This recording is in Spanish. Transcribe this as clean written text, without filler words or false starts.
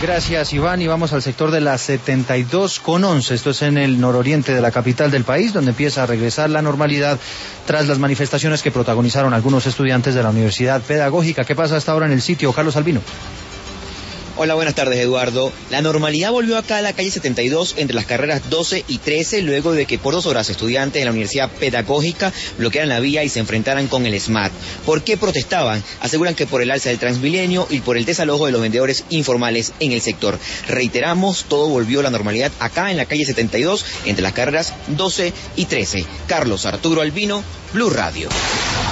Gracias, Iván, y vamos al sector de la 72/11, esto es en el nororiente de la capital del país, donde empieza a regresar la normalidad tras las manifestaciones que protagonizaron algunos estudiantes de la Universidad Pedagógica. ¿Qué pasa hasta ahora en el sitio, Carlos Albino? Hola, buenas tardes, Eduardo. La normalidad volvió acá a la calle 72 entre las carreras 12 y 13, luego de que por 2 horas estudiantes de la Universidad Pedagógica bloquearan la vía y se enfrentaran con el SMAT. ¿Por qué protestaban? Aseguran que por el alza del Transmilenio y por el desalojo de los vendedores informales en el sector. Reiteramos, todo volvió a la normalidad acá en la calle 72 entre las carreras 12 y 13. Carlos Arturo Albino, Blue Radio.